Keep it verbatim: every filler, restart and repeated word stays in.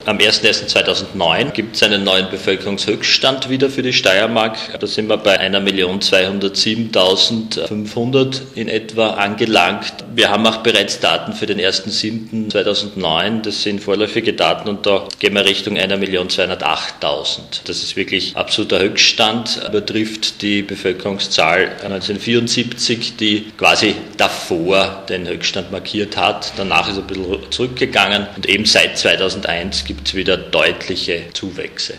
Am ersten ersten zweitausendneun gibt es einen neuen Bevölkerungshöchststand wieder für die Steiermark. Da sind wir bei eine Million zweihundertsiebentausendfünfhundert in etwa angelangt. Wir haben auch bereits Daten für den ersten siebten zweitausendneun. Das sind vorläufige Daten und da gehen wir Richtung eine Million zweihundertachttausend. Das ist wirklich absoluter Höchststand, übertrifft die Bevölkerungszahl neunzehnhundertvierundsiebzig, die quasi davor den Höchststand markiert hat. Danach ist er ein bisschen zurückgegangen und eben seit zweitausendeins gibt es wieder deutliche Zuwächse.